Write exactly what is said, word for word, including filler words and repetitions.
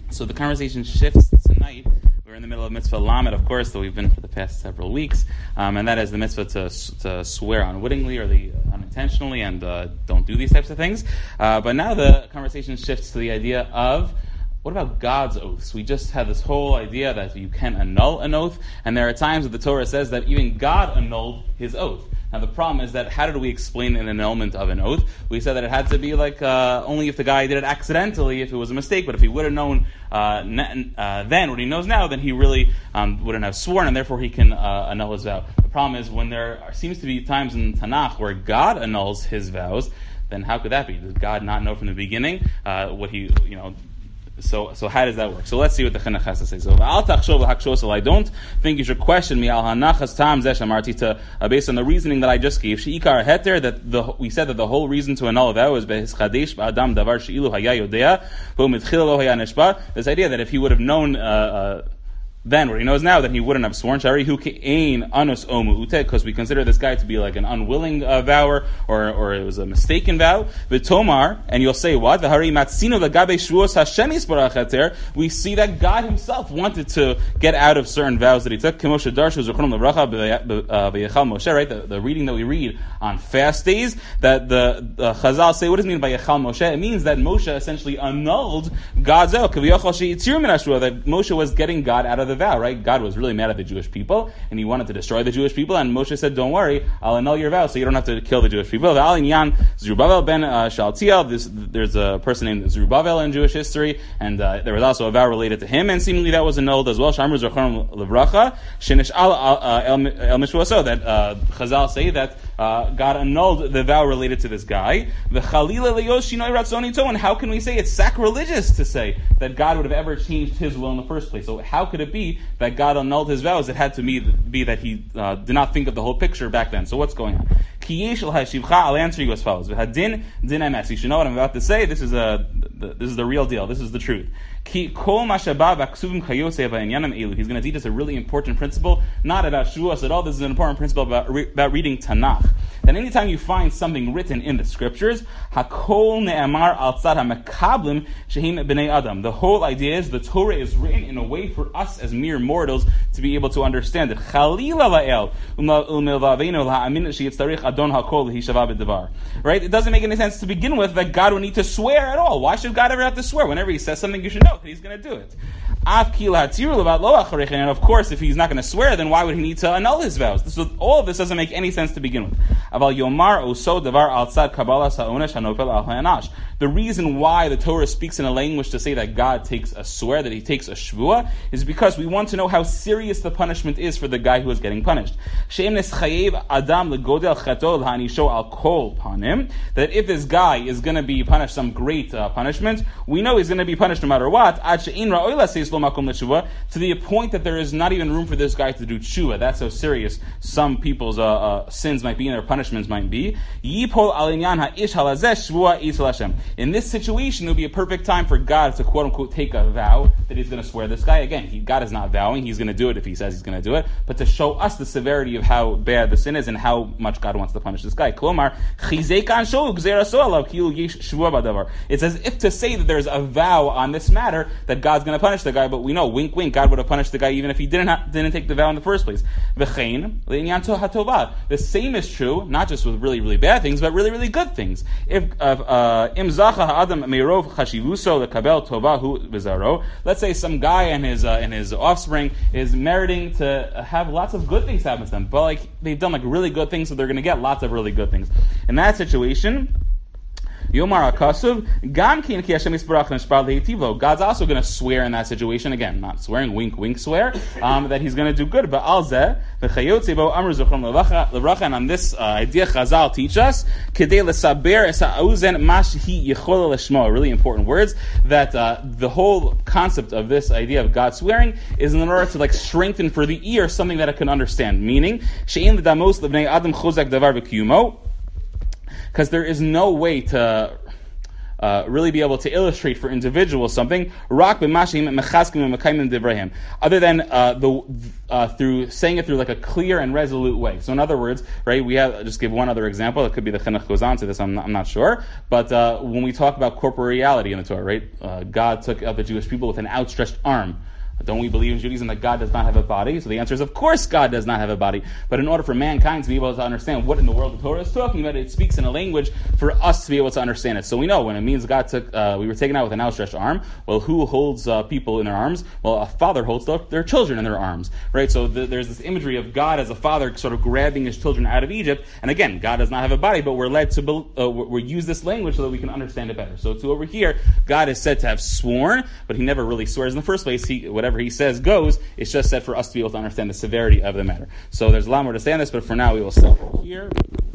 So the conversation shifts tonight. We're in the middle of mitzvah lamed, of course, that we've been for the past several weeks, um, and that is the mitzvah to, to swear unwittingly or the unintentionally and uh, don't do these types of things. Uh, but now the conversation shifts to the idea of, what about God's oaths? We just had this whole idea that you can annul an oath, and there are times that the Torah says that even God annulled his oath. Now the problem is that how did we explain an annulment of an oath? We said that it had to be like uh, only if the guy did it accidentally, if it was a mistake, but if he would have known uh, n- uh, then what he knows now, then he really um, wouldn't have sworn, and therefore he can uh, annul his vow. The problem is when there are, seems to be times in Tanakh where God annuls his vows, then how could that be? Does God not know from the beginning uh, what he, you know, So, so how does that work? So let's see what the Chinuch has to say. So, Al tachshov l'hakshos, I don't think you should question me al hanachas tam zesh amarti to uh, based on the reasoning that I just gave. Sheikar heter, that the we said that the whole reason to annul a vow is behischadesh ba'adam davar sheilu haya yodea bo mitchila lo haya neshba. This idea that if he would have known uh, uh, then what he knows now, that he wouldn't have sworn. Shari hu ke'ein anus omu ute, because we consider this guy to be like an unwilling uh, vower, or or it was a mistaken vow. V'tomar, and you'll say what? V'hari matzino lagabe shvuos Hashem yisbarach heter. We see that God Himself wanted to get out of certain vows that He took. K'moshe darshu zochronim levracha v'yechal Moshe. Right, the, the reading that we read on fast days, that the, the Chazal say, what does it mean by yechal Moshe? It means that Moshe essentially annulled God's oath. That Moshe was getting God out of the vow, right? God was really mad at the Jewish people, and He wanted to destroy the Jewish people, and Moshe said, don't worry, I'll annul your vow, so you don't have to kill the Jewish people. Zerubbabel ben Shaltiel, this, there's a person named Zerubbabel in Jewish history, and uh, there was also a vow related to him, and seemingly that was annulled as well. Shamru Zerchon Levracha, Shenish'al El Mishwaso, that uh, Chazal say that uh, God annulled the vow related to this guy. And how can we say it's sacrilegious to say that God would have ever changed His will in the first place? So how could it be that God annulled His vows? It had to be, be that He uh, did not think of the whole picture back then. So what's going on? I'll answer you as follows. You should know what I'm about to say. This is a, this is the real deal. This is the truth. He's going to teach us a really important principle, not about Shavuos at all. This is an important principle about, re- about reading Tanakh. That anytime you find something written in the scriptures, hakol ne'amar al tzad ha'mekablim shehim b'nei adam. The whole idea is the Torah is written in a way for us as mere mortals to be able to understand it. Chalila la'el u'melvaveinu la'amin sheyitzarich adon hakol l'hishava b'devar. Right? It doesn't make any sense to begin with that God would need to swear at all. Why should God ever have to swear? Whenever He says something, you should know that He's going to do it. And of course, if He's not going to swear, then why would He need to annul His vows? This, all of this doesn't make any sense to begin with. The reason why the Torah speaks in a language to say that God takes a swear, that He takes a shvua, is because we want to know how serious the punishment is for the guy who is getting punished. That if this guy is going to be punished some great uh, punishment, we know he's going to be punished no matter what, to the point that there is not even room for this guy to do tshuva. That's how serious some people's uh, uh, sins might be and their punishments might be. In this situation, it would be a perfect time for God to quote-unquote take a vow that He's going to swear this guy. Again, he, God is not vowing. He's going to do it if He says He's going to do it. But to show us the severity of how bad the sin is and how much God wants to punish this guy. It's as if to say that there's a vow on this matter that God's going to punish the guy, but we know, wink, wink, God would have punished the guy even if he didn't ha- didn't take the vow in the first place. The same is true, not just with really, really bad things, but really, really good things. If uh, let's say some guy and his uh, and his offspring is meriting to have lots of good things happen to them, but like they've done like really good things, so they're going to get lots of really good things. In that situation, Yomar Akasuv, Gam Kin Ki Hashem Yisbarach Nishbar Leitivo. God's also going to swear in that situation. Again, not swearing, wink, wink, swear, um, that He's going to do good. But Alzeh, V'chayotzebo Amr Zochrom Levracha, and on this uh, idea Chazal teach us, Kedei L'saber Es Ha'uzen Mash Hi Yechola L'shmo. Really important words, that uh, the whole concept of this idea of God swearing is in order to like strengthen for the ear something that it can understand. Meaning, She'en L'damos L'bnei Adam Chozak Davar V'kiyumo, because there is no way to uh, really be able to illustrate for individuals something, other than uh, the uh, through saying it through like a clear and resolute way. So in other words, right, we have, just give one other example. It could be the Chinuch goes on to this, I'm not, I'm not sure. But uh, when we talk about corporeality in the Torah, right, uh, God took out the Jewish people with an outstretched arm. Don't we believe in Judaism that God does not have a body? So the answer is, of course, God does not have a body. But in order for mankind to be able to understand what in the world the Torah is talking about, it speaks in a language for us to be able to understand it. So we know when it means God took, uh, we were taken out with an outstretched arm. Well, who holds uh, people in their arms? Well, a father holds their, their children in their arms, right? So the, there's this imagery of God as a father sort of grabbing his children out of Egypt. And again, God does not have a body, but we're led to be, uh, we use this language so that we can understand it better. So to over here, God is said to have sworn, but he never really swears in the first place. He, whatever he says goes. It's just said for us to be able to understand the severity of the matter. So there's a lot more to say on this, but for now we will stop here.